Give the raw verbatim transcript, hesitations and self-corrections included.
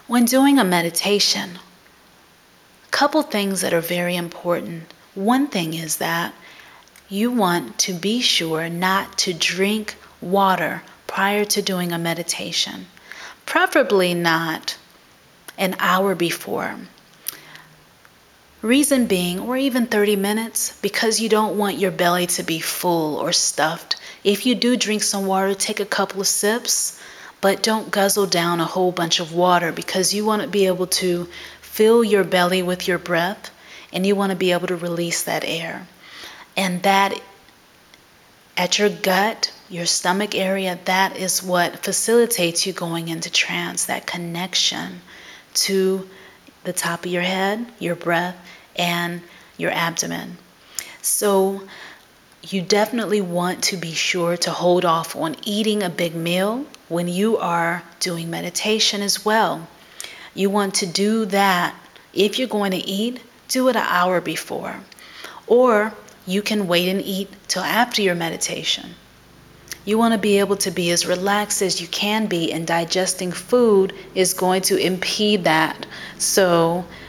When doing a meditation, a couple things that are very important. One thing is that you want to be sure not to drink water prior to doing a meditation, preferably not an hour before. Reason being, or even thirty minutes, because you don't want your belly to be full or stuffed. If you do drink some water, take a couple of sips, but don't guzzle down a whole bunch of water, because you want to be able to fill your belly with your breath, and you want to be able to release that air. And that at your gut, your stomach area, that is what facilitates you going into trance, that connection to the top of your head, your breath, and your abdomen. So you definitely want to be sure to hold off on eating a big meal when you are doing meditation as well. You want to do that. If you're going to eat, do it an hour before. Or you can wait and eat till after your meditation. You want to be able to be as relaxed as you can be, and digesting food is going to impede that. So